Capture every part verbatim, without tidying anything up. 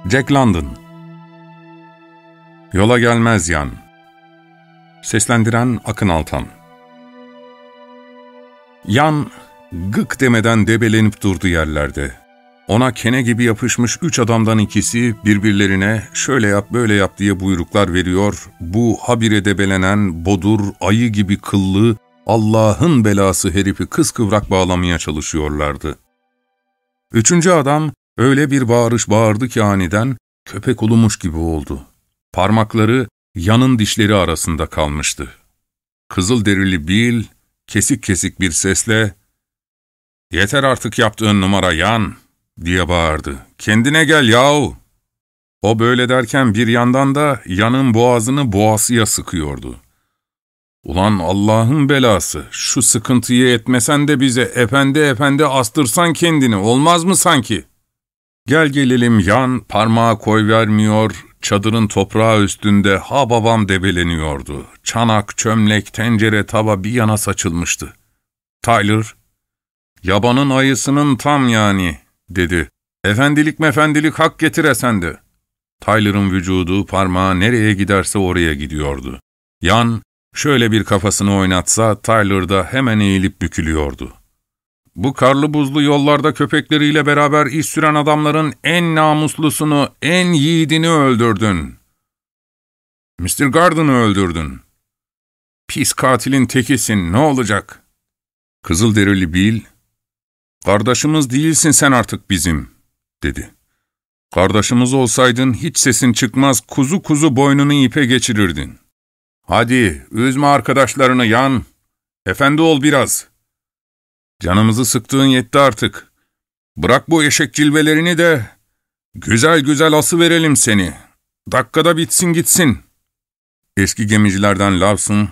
Jack London. Yola gelmez yan. Seslendiren Akın Altan. Yan, gık demeden debelenip durdu yerlerde. Ona kene gibi yapışmış üç adamdan ikisi birbirlerine şöyle yap böyle yap diye buyruklar veriyor, bu habire debelenen, bodur, ayı gibi kıllı, Allah'ın belası herifi kıskıvrak bağlamaya çalışıyorlardı. Üçüncü adam öyle bir bağırış bağırdı ki aniden köpek ulumuş gibi oldu. Parmakları Yan'ın dişleri arasında kalmıştı. Kızılderili Bill kesik kesik bir sesle ''Yeter artık yaptığın numara Yan!'' diye bağırdı. ''Kendine gel yahu!'' O böyle derken bir yandan da Yan'ın boğazını boğasıya sıkıyordu. ''Ulan Allah'ın belası, şu sıkıntıyı etmesen de bize efendi efendi astırsan kendini, olmaz mı sanki?'' Gel gelelim Yan parmağı koyvermiyor, çadırın toprağı üstünde ha babam debeleniyordu. Çanak, çömlek, tencere, tava bir yana saçılmıştı. Tyler, ''Yabanın ayısının tam yani'' dedi. ''Efendilik mefendilik hak getire sende.'' Tyler'ın vücudu parmağı nereye giderse oraya gidiyordu. Yan şöyle bir kafasını oynatsa Tyler da hemen eğilip bükülüyordu. ''Bu karlı buzlu yollarda köpekleriyle beraber iş süren adamların en namuslusunu, en yiğidini öldürdün. mister Garden'ı öldürdün. Pis katilin tekisin, ne olacak?'' Kızılderili Bill, ''Kardeşimiz değilsin sen artık bizim.'' dedi. ''Kardeşimiz olsaydın hiç sesin çıkmaz, kuzu kuzu boynunu ipe geçirirdin. Hadi, üzme arkadaşlarını Yan. Efendi ol biraz. Canımızı sıktığın yetti artık. Bırak bu eşek cilvelerini de güzel güzel asıverelim seni. Dakikada bitsin gitsin.'' Eski gemicilerden Lawson,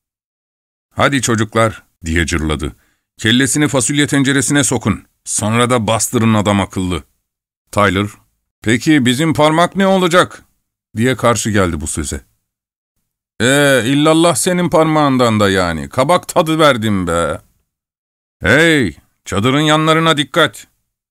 ''Hadi çocuklar'' diye cırladı. ''Kellesini fasulye tenceresine sokun. Sonra da bastırın adam akıllı.'' Tyler, ''Peki bizim parmak ne olacak?'' diye karşı geldi bu söze. ''Ee illallah senin parmağından da yani. Kabak tadı verdim be.'' ''Hey, çadırın yanlarına dikkat!''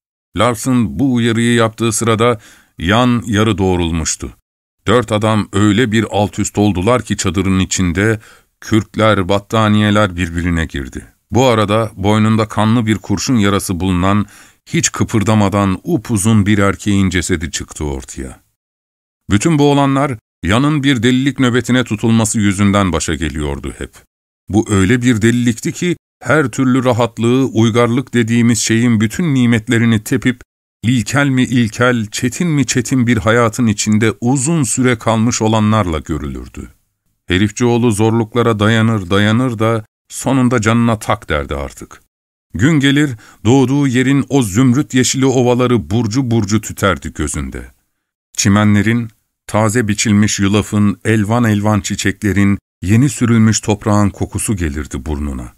Lawson bu uyarıyı yaptığı sırada Yan yarı doğrulmuştu. Dört adam öyle bir alt üst oldular ki çadırın içinde kürkler, battaniyeler birbirine girdi. Bu arada boynunda kanlı bir kurşun yarası bulunan, hiç kıpırdamadan upuzun bir erkeğin cesedi çıktı ortaya. Bütün bu olanlar Yan'ın bir delilik nöbetine tutulması yüzünden başa geliyordu hep. Bu öyle bir delilikti ki her türlü rahatlığı, uygarlık dediğimiz şeyin bütün nimetlerini tepip, ilkel mi ilkel, çetin mi çetin bir hayatın içinde uzun süre kalmış olanlarla görülürdü. Herifçioğlu zorluklara dayanır dayanır da sonunda canına tak derdi artık. Gün gelir, doğduğu yerin o zümrüt yeşili ovaları burcu burcu tüterdi gözünde. Çimenlerin, taze biçilmiş yulafın, elvan elvan çiçeklerin, yeni sürülmüş toprağın kokusu gelirdi burnuna.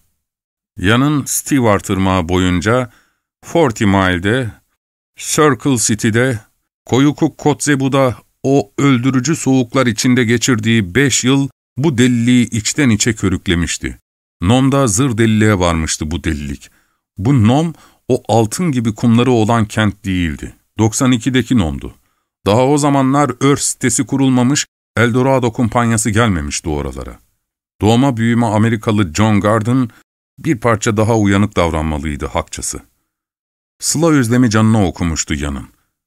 Yan'ın Stewart Irmağı boyunca, Forty Mile'de, Circle City'de, Koyukuk Kotzebu'da o öldürücü soğuklar içinde geçirdiği beş yıl bu deliliği içten içe körüklemişti. Nom'da zır deliliğe varmıştı bu delilik. Bu Nom, o altın gibi kumları olan kent değildi. doksan ikideki Nom'du. Daha o zamanlar Örs sitesi kurulmamış, Eldorado kumpanyası gelmemişti oralara. Doğma büyüme Amerikalı John Garden, bir parça daha uyanık davranmalıydı hakçası. Sıla özlemi canına okumuştu Yan'ın.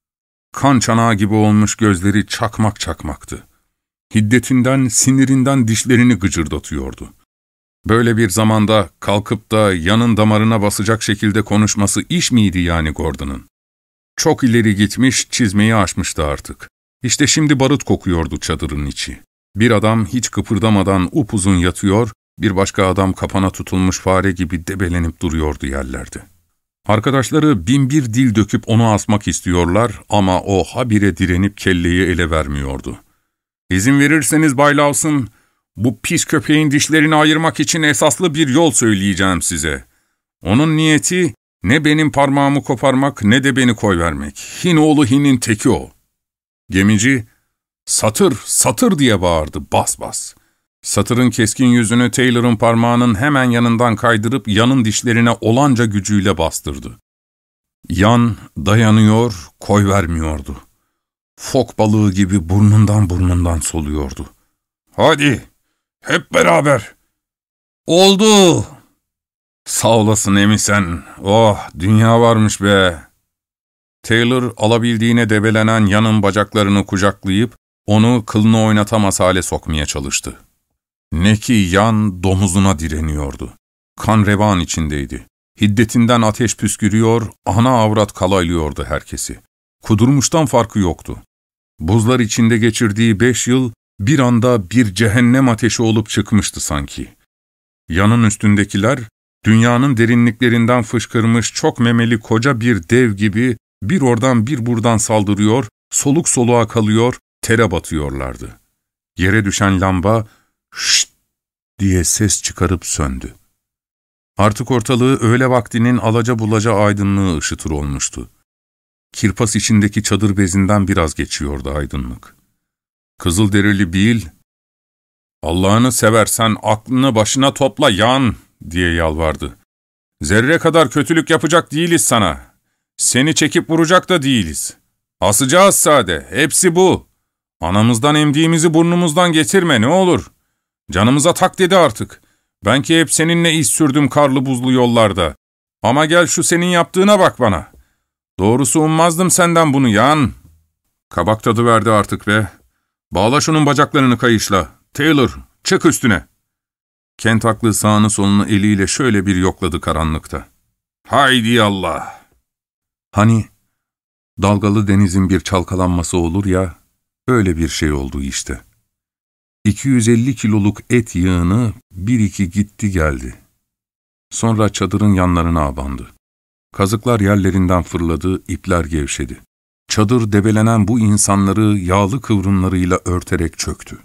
Kan çanağı gibi olmuş gözleri çakmak çakmaktı. Hiddetinden, sinirinden dişlerini gıcırdatıyordu. Böyle bir zamanda kalkıp da Yan'ın damarına basacak şekilde konuşması iş miydi yani Gordon'ın? Çok ileri gitmiş, çizmeyi aşmıştı artık. İşte şimdi barut kokuyordu çadırın içi. Bir adam hiç kıpırdamadan upuzun yatıyor, bir başka adam kapana tutulmuş fare gibi debelenip duruyordu yerlerde. Arkadaşları bin bir dil döküp onu asmak istiyorlar ama o habire direnip kelleyi ele vermiyordu. ''İzin verirseniz Bay Lawson, bu pis köpeğin dişlerini ayırmak için esaslı bir yol söyleyeceğim size. Onun niyeti ne benim parmağımı koparmak ne de beni koyvermek. Hinoğlu Hin'in teki o.'' Gemici, ''Satır, satır!'' diye bağırdı bas bas. Satırın keskin yüzünü Taylor'ın parmağının hemen yanından kaydırıp Yan'ın dişlerine olanca gücüyle bastırdı. Yan dayanıyor, koyvermiyordu. Fok balığı gibi burnundan burnundan soluyordu. ''Hadi, hep beraber.'' ''Oldu.'' ''Sağ olasın Emi sen. Oh, dünya varmış be.'' Taylor alabildiğine debelenen Yan'ın bacaklarını kucaklayıp onu kılını oynatamaz hale sokmaya çalıştı. Ne ki Yan domuzuna direniyordu. Kan revan içindeydi. Hiddetinden ateş püskürüyor, ana avrat kalaylıyordu herkesi. Kudurmuştan farkı yoktu. Buzlar içinde geçirdiği beş yıl bir anda bir cehennem ateşi olup çıkmıştı sanki. Yanın üstündekiler, dünyanın derinliklerinden fışkırmış çok memeli koca bir dev gibi bir oradan bir buradan saldırıyor, soluk soluğa kalıyor, tere batıyorlardı. Yere düşen lamba, şşt diye ses çıkarıp söndü. Artık ortalığı öğle vaktinin alaca bulaca aydınlığı ışıtır olmuştu. Kirpas içindeki çadır bezinden biraz geçiyordu aydınlık. Kızılderili Bill, ''Allah'ını seversen aklını başına topla Yan!'' diye yalvardı. ''Zerre kadar kötülük yapacak değiliz sana. Seni çekip vuracak da değiliz. Asacağız sade, hepsi bu. Anamızdan emdiğimizi burnumuzdan getirme ne olur. Canımıza tak dedi artık. Ben ki hep seninle iz sürdüm karlı buzlu yollarda. Ama gel şu senin yaptığına bak bana. Doğrusu ummazdım senden bunu Yan.'' Kabak tadı verdi artık be. ''Bağla şunun bacaklarını kayışla. Taylor, çık üstüne.'' Kent aklı sağını solunu eliyle şöyle bir yokladı karanlıkta. ''Haydi Allah!'' Hani dalgalı denizin bir çalkalanması olur ya, öyle bir şey oldu işte. iki yüz elli kiloluk et yığını bir iki gitti geldi. Sonra çadırın yanlarına abandı. Kazıklar yerlerinden fırladı, ipler gevşedi. Çadır debelenen bu insanları yağlı kıvrımlarıyla örterek çöktü.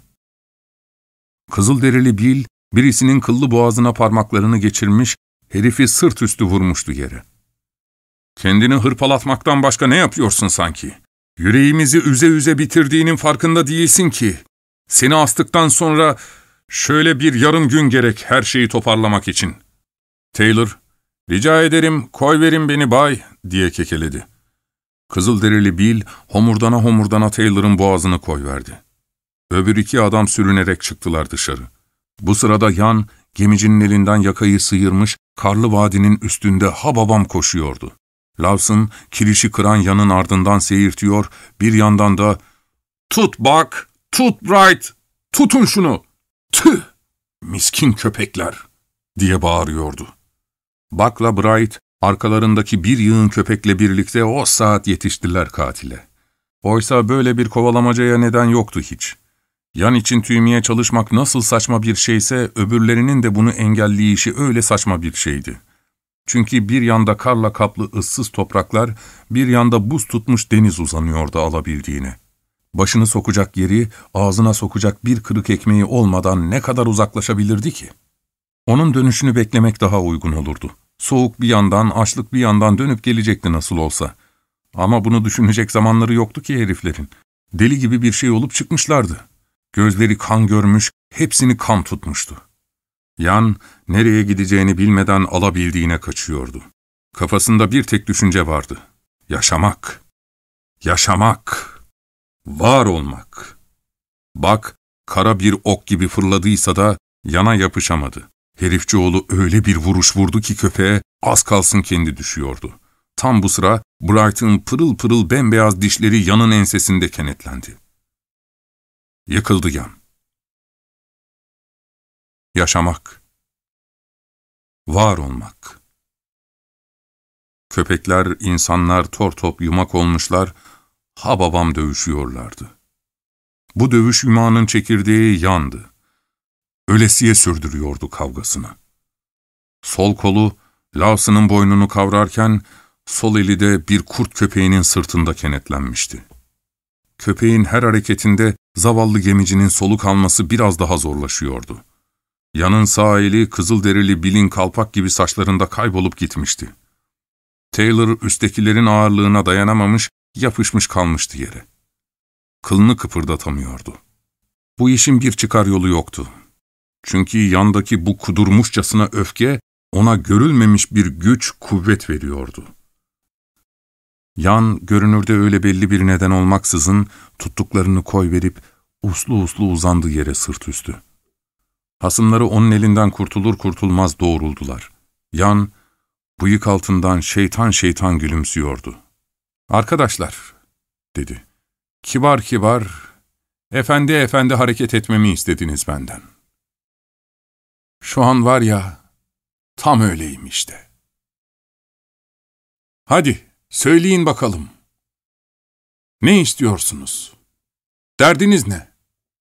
Kızılderili Bill, birisinin kıllı boğazına parmaklarını geçirmiş, herifi sırt üstü vurmuştu yere. ''Kendini hırpalatmaktan başka ne yapıyorsun sanki? Yüreğimizi üze üze bitirdiğinin farkında değilsin ki. Seni astıktan sonra şöyle bir yarım gün gerek her şeyi toparlamak için.'' Taylor, ''Rica ederim, koy verin beni bay.'' diye kekeledi. Kızılderili Bill, homurdana homurdana Taylor'ın boğazını koyverdi. Öbür iki adam sürünerek çıktılar dışarı. Bu sırada Yan, gemicinin elinden yakayı sıyırmış, karlı vadinin üstünde hababam koşuyordu. Lawson, kirişi kıran Yan'ın ardından seyirtiyor, bir yandan da ''Tut bak, tut Bright, tutun şunu, tüh, miskin köpekler!'' diye bağırıyordu. Buck'la Bright, arkalarındaki bir yığın köpekle birlikte o saat yetiştiler katile. Oysa böyle bir kovalamacaya neden yoktu hiç. Yan için tüymeye çalışmak nasıl saçma bir şeyse, öbürlerinin de bunu engelleyişi öyle saçma bir şeydi. Çünkü bir yanda karla kaplı ıssız topraklar, bir yanda buz tutmuş deniz uzanıyordu alabildiğine. Başını sokacak yeri, ağzına sokacak bir kırık ekmeği olmadan ne kadar uzaklaşabilirdi ki? Onun dönüşünü beklemek daha uygun olurdu. Soğuk bir yandan, açlık bir yandan dönüp gelecekti nasıl olsa. Ama bunu düşünecek zamanları yoktu ki heriflerin. Deli gibi bir şey olup çıkmışlardı. Gözleri kan görmüş, hepsini kan tutmuştu. Yan, nereye gideceğini bilmeden alabildiğine kaçıyordu. Kafasında bir tek düşünce vardı. Yaşamak. Yaşamak. Var olmak. Bak, kara bir ok gibi fırladıysa da Yana yapışamadı. Herifçioğlu öyle bir vuruş vurdu ki köpeğe az kalsın kendi düşüyordu. Tam bu sıra Bright'ın pırıl pırıl bembeyaz dişleri Yan'ın ensesinde kenetlendi. Yıkıldı Yan. Yaşamak. Var olmak. Köpekler, insanlar tor top yumak olmuşlar, ha babam dövüşüyorlardı. Bu dövüş yumağının çekirdeği Yan'dı. Ölesiye sürdürüyordu kavgasını. Sol kolu Lawson'ın boynunu kavrarken, sol eli de bir kurt köpeğinin sırtında kenetlenmişti. Köpeğin her hareketinde zavallı gemicinin soluk alması biraz daha zorlaşıyordu. Yan'ın sağ eli kızılderili Bill'in kalpak gibi saçlarında kaybolup gitmişti. Taylor üsttekilerin ağırlığına dayanamamış, yapışmış kalmıştı yere. Kılını kıpırdatamıyordu. Bu işin bir çıkar yolu yoktu. Çünkü yandaki bu kudurmuşçasına öfke, ona görülmemiş bir güç, kuvvet veriyordu. Yan, görünürde öyle belli bir neden olmaksızın tuttuklarını koyverip uslu uslu uzandı yere sırt üstü. Hasımları onun elinden kurtulur kurtulmaz doğruldular. Yan, bıyık altından şeytan şeytan gülümsüyordu. ''Arkadaşlar'' dedi. ''Kibar kibar, efendi efendi hareket etmemi istediniz benden. Şu an var ya, tam öyleyim işte. Hadi, söyleyin bakalım. Ne istiyorsunuz? Derdiniz ne?''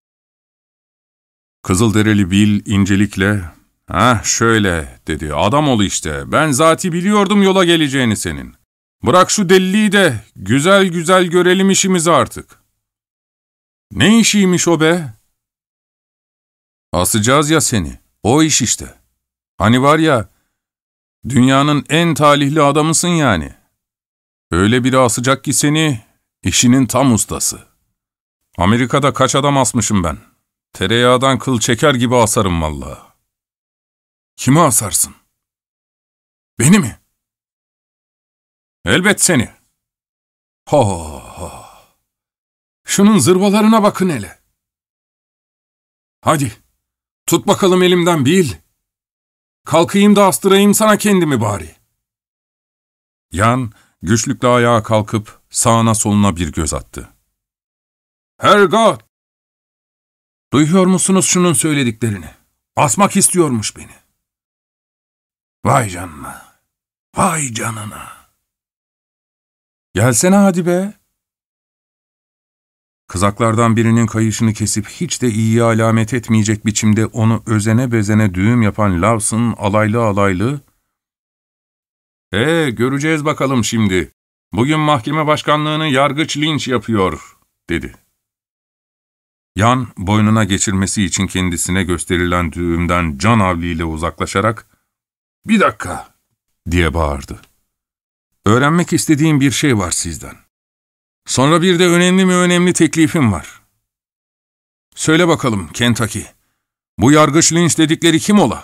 Kızılderili Bil incelikle, ''Hah şöyle'' dedi, ''adam ol işte, ben zati biliyordum yola geleceğini senin. Bırak şu deliliği de, güzel güzel görelim işimizi artık.'' ''Ne işiymiş o be?'' ''Asacağız ya seni, o iş işte. Hani var ya, dünyanın en talihli adamısın yani. Öyle biri asacak ki seni, işinin tam ustası. Amerika'da kaç adam asmışım ben. Tereyağdan kıl çeker gibi asarım vallahi.'' ''Kimi asarsın?'' ''Beni mi?'' ''Elbet seni.'' ''Ho ho! Şunun zırvalarına bakın hele. Hadi, tut bakalım elimden Bil. Kalkayım da astırayım sana kendimi bari.'' Yan, güçlükle ayağa kalkıp sağına soluna bir göz attı. ''Herrgott! Duyuyor musunuz şunun söylediklerini? Asmak istiyormuş beni. Vay canına, vay canına. Gelsene hadi be.'' Kızaklardan birinin kayışını kesip hiç de iyi alamet etmeyecek biçimde onu özene bezene düğüm yapan Lawson alaylı alaylı, ''Ee, göreceğiz bakalım şimdi. Bugün mahkeme başkanlığını yargıç Lynch yapıyor.'' dedi. Yan, boynuna geçirmesi için kendisine gösterilen düğümden can havliyle uzaklaşarak, ''Bir dakika!'' diye bağırdı. ''Öğrenmek istediğim bir şey var sizden. Sonra bir de önemli mi önemli teklifim var. Söyle bakalım Kentucky, bu yargıç Lynch dedikleri kim ola?''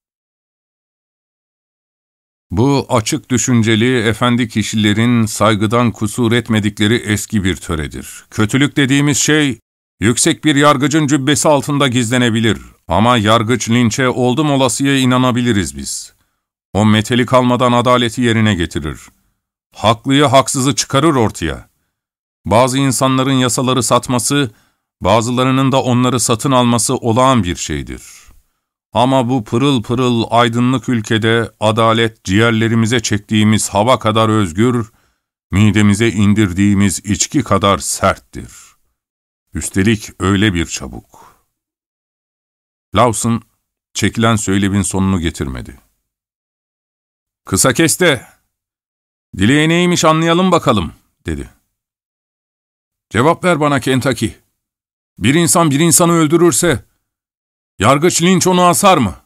Bu açık düşünceli, efendi kişilerin saygıdan kusur etmedikleri eski bir töredir. Kötülük dediğimiz şey, yüksek bir yargıcın cübbesi altında gizlenebilir. Ama yargıç Lynch'e oldum olasıya inanabiliriz biz. O meteli kalmadan adaleti yerine getirir. Haklıyı haksızı çıkarır ortaya. Bazı insanların yasaları satması, bazılarının da onları satın alması olağan bir şeydir. Ama bu pırıl pırıl aydınlık ülkede adalet ciğerlerimize çektiğimiz hava kadar özgür, midemize indirdiğimiz içki kadar serttir. Üstelik öyle bir çabuk. Lawson, çekilen söylemin sonunu getirmedi. ''Kısa kes de, dileği neymiş anlayalım bakalım.'' dedi. ''Cevap ver bana Kentucky. Bir insan bir insanı öldürürse, yargıç Lynch onu asar mı?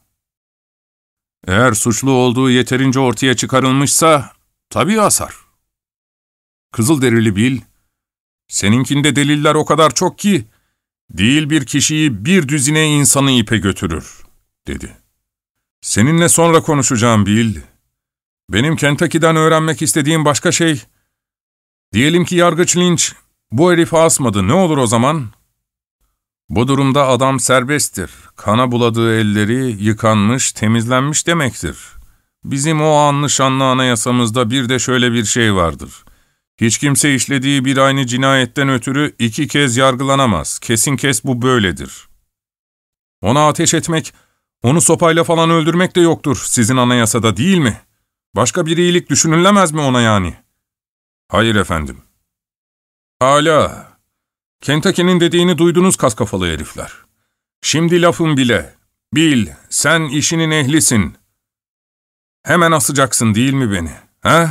Eğer suçlu olduğu yeterince ortaya çıkarılmışsa, tabii asar. Kızılderili Bil, seninkinde deliller o kadar çok ki, değil bir kişiyi bir düzine insanı ipe götürür, dedi. Seninle sonra konuşacağım Bil. Benim Kentucky'den öğrenmek istediğim başka şey, diyelim ki yargıç Lynch bu herifi asmadı, ne olur o zaman? Bu durumda adam serbesttir. Kana buladığı elleri yıkanmış, temizlenmiş demektir. Bizim o anlı şanlı anayasamızda bir de şöyle bir şey vardır. Hiç kimse işlediği bir aynı cinayetten ötürü iki kez yargılanamaz. Kesin kes bu böyledir. Ona ateş etmek, onu sopayla falan öldürmek de yoktur sizin anayasada değil mi? Başka bir iyilik düşünülemez mi ona yani? Hayır efendim. Hala. Kentucky'nin dediğini duydunuz kaskafalı herifler. Şimdi lafım bile. Bil, sen işinin ehlisin. Hemen asacaksın değil mi beni, he?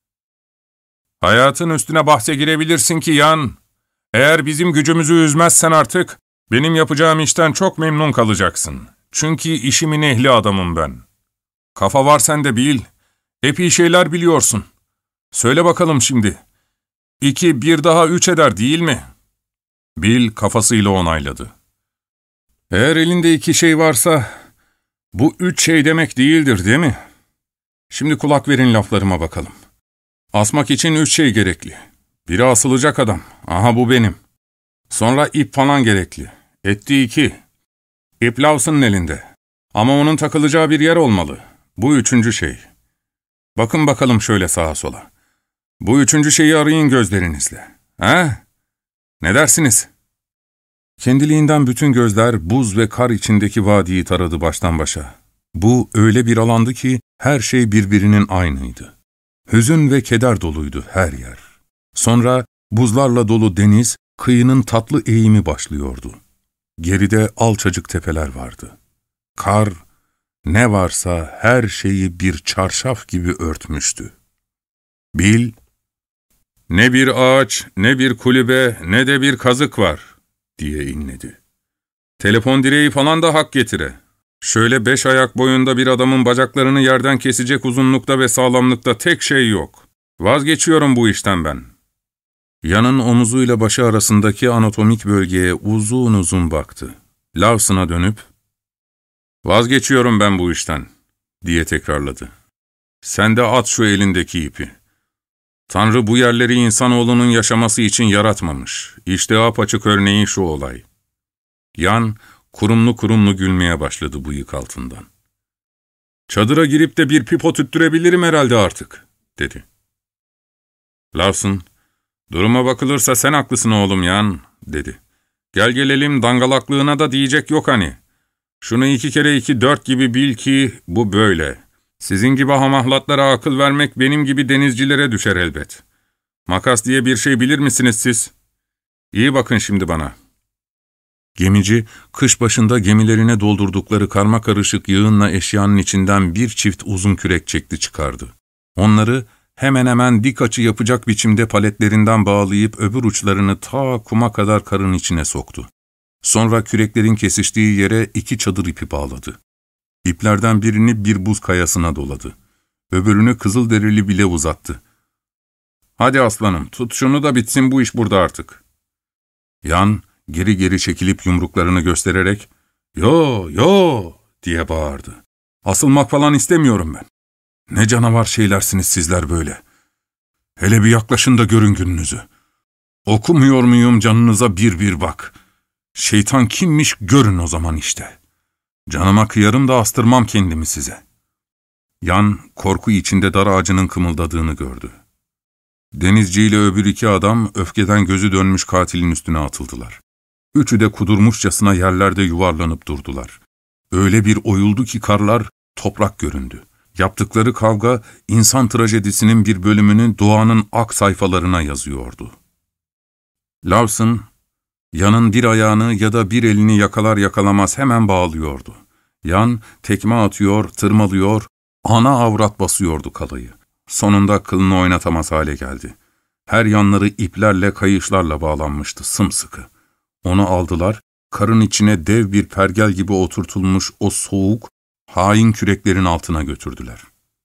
Hayatın üstüne bahse girebilirsin ki yan. Eğer bizim gücümüzü üzmezsen artık, benim yapacağım işten çok memnun kalacaksın. Çünkü işimin ehli adamım ben. Kafa var sende Bil. Epey şeyler biliyorsun. Söyle bakalım şimdi. İki, bir daha üç eder değil mi? Bil kafasıyla onayladı. Eğer elinde iki şey varsa, bu üç şey demek değildir değil mi? Şimdi kulak verin laflarıma bakalım. Asmak için üç şey gerekli. Biri asılacak adam. Aha bu benim. Sonra ip falan gerekli. Etti iki. İp Lawson'ın elinde. Ama onun takılacağı bir yer olmalı. Bu üçüncü şey. Bakın bakalım şöyle sağa sola. Bu üçüncü şeyi arayın gözlerinizle. Ha? Ne dersiniz? Kendiliğinden bütün gözler buz ve kar içindeki vadiyi taradı baştan başa. Bu öyle bir alandı ki her şey birbirinin aynıydı. Hüzün ve keder doluydu her yer. Sonra buzlarla dolu deniz, kıyının tatlı eğimi başlıyordu. Geride alçacık tepeler vardı. Kar, ne varsa her şeyi bir çarşaf gibi örtmüştü. Bill, "Ne bir ağaç, ne bir kulübe, ne de bir kazık var," diye inledi. "Telefon direği falan da hak getire. Şöyle beş ayak boyunda bir adamın bacaklarını yerden kesecek uzunlukta ve sağlamlıkta tek şey yok. Vazgeçiyorum bu işten ben." Yanın omuzuyla başı arasındaki anatomik bölgeye uzun uzun baktı. Lawson'a dönüp, "Vazgeçiyorum ben bu işten," diye tekrarladı. "Sen de at şu elindeki ipi. Tanrı bu yerleri insanoğlunun yaşaması için yaratmamış. İşte apaçık örneği şu olay." Yan, kurumlu kurumlu gülmeye başladı bıyık altından. "Çadıra girip de bir pipo tüttürebilirim herhalde artık," dedi. Lawson, "Duruma bakılırsa sen haklısın oğlum Yan," dedi. "Gel gelelim dangalaklığına da diyecek yok hani. Şunu iki kere iki dört gibi bil ki bu böyle. Sizin gibi hamahlatlara akıl vermek benim gibi denizcilere düşer elbet. Makas diye bir şey bilir misiniz siz? İyi bakın şimdi bana." Gemici, kış başında gemilerine doldurdukları karmakarışık yığınla eşyanın içinden bir çift uzun kürek çekti çıkardı. Onları hemen hemen dik açı yapacak biçimde paletlerinden bağlayıp öbür uçlarını ta kuma kadar karın içine soktu. Sonra küreklerin kesiştiği yere iki çadır ipi bağladı. İplerden birini bir buz kayasına doladı. Öbürünü kızılderili bile uzattı. "Hadi aslanım, tut şunu da bitsin bu iş burada artık." Yan, geri geri çekilip yumruklarını göstererek, "Yo, yo," diye bağırdı. "Asılmak falan istemiyorum ben. Ne canavar şeylersiniz sizler böyle. Hele bir yaklaşın da görün gününüzü. Okumuyor muyum canınıza bir bir bak. Şeytan kimmiş görün o zaman işte. Canıma kıyarım da astırmam kendimi size." Yan, korku içinde dar ağacının kımıldadığını gördü. Denizciyle öbür iki adam öfkeden gözü dönmüş katilin üstüne atıldılar. Üçü de kudurmuşçasına yerlerde yuvarlanıp durdular. Öyle bir oyuldu ki karlar toprak göründü. Yaptıkları kavga insan trajedisinin bir bölümünü doğanın ak sayfalarına yazıyordu. Lawson, Yan'ın bir ayağını ya da bir elini yakalar yakalamaz hemen bağlıyordu. Yan, tekme atıyor, tırmalıyor, ana avrat basıyordu kalayı. Sonunda kılını oynatamaz hale geldi. Her yanları iplerle, kayışlarla bağlanmıştı, sımsıkı. Onu aldılar, karın içine dev bir pergel gibi oturtulmuş o soğuk, hain küreklerin altına götürdüler.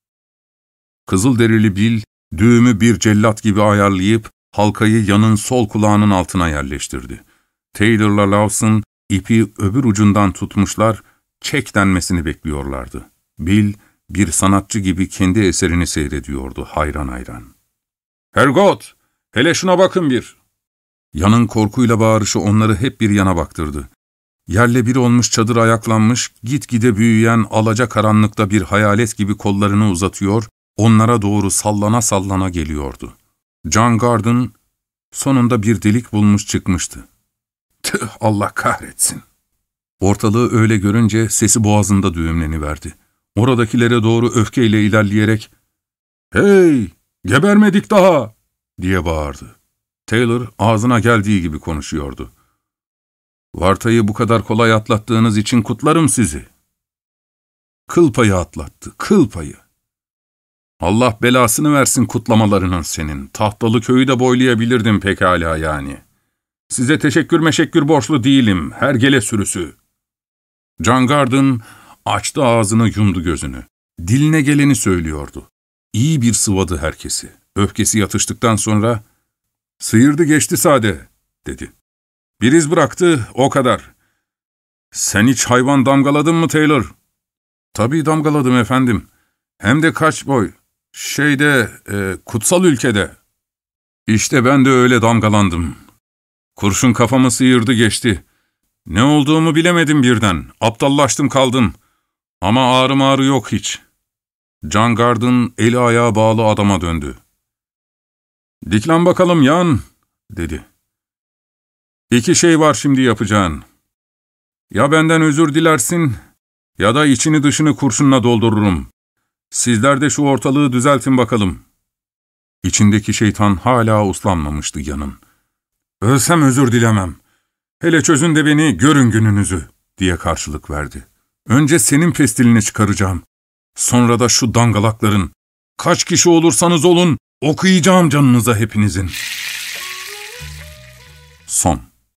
Kızılderili Bill, düğümü bir cellat gibi ayarlayıp, halkayı Yan'ın sol kulağının altına yerleştirdi. Taylor'la Lawson, ipi öbür ucundan tutmuşlar, çek denmesini bekliyorlardı. Bill, bir sanatçı gibi kendi eserini seyrediyordu hayran hayran. "Hergot, hele şuna bakın bir!" Yan'ın korkuyla bağırışı onları hep bir yana baktırdı. Yerle bir olmuş çadır ayaklanmış, gitgide büyüyen alacakaranlıkta bir hayalet gibi kollarını uzatıyor, onlara doğru sallana sallana geliyordu. John Garden sonunda bir delik bulmuş çıkmıştı. "Tüh, Allah kahretsin!" Ortalığı öyle görünce sesi boğazında düğümleniverdi. Oradakilere doğru öfkeyle ilerleyerek, "Hey, gebermedik daha!" diye bağırdı. Taylor ağzına geldiği gibi konuşuyordu. "Vartayı bu kadar kolay atlattığınız için kutlarım sizi." Kıl payı atlattı, kıl payı. Allah belasını versin kutlamalarının senin. Tahtalı köyü de boylayabilirdim pekala yani. Size teşekkür meşekkür borçlu değilim, hergele sürüsü. John Garden açtı ağzını, yumdu gözünü. Diline geleni söylüyordu. İyi bir sıvadı herkesi. Öfkesi yatıştıktan sonra, "Sıyırdı geçti sade," dedi. "Bir iz bıraktı, o kadar. Sen hiç hayvan damgaladın mı Taylor?" "Tabii damgaladım efendim. Hem de kaç boy. Şeyde, e, kutsal ülkede. İşte ben de öyle damgalandım. Kurşun kafamı sıyırdı geçti. Ne olduğumu bilemedim birden. Aptallaştım kaldım. Ama ağrı mağrı yok hiç. Can Gardın eli ayağı bağlı adama döndü. ''Diklen bakalım yan'' dedi. ''İki şey var şimdi yapacağın. Ya benden özür dilersin ya da içini dışını kurşunla doldururum. Sizler de şu ortalığı düzeltin bakalım.'' İçindeki şeytan hala uslanmamıştı yanın. ''Ölsem özür dilemem. Hele çözün de beni, görün gününüzü.'' diye karşılık verdi. ''Önce senin pestilini çıkaracağım. Sonra da şu dangalakların. Kaç kişi olursanız olun, okuyacağım canınıza hepinizin.'' Son.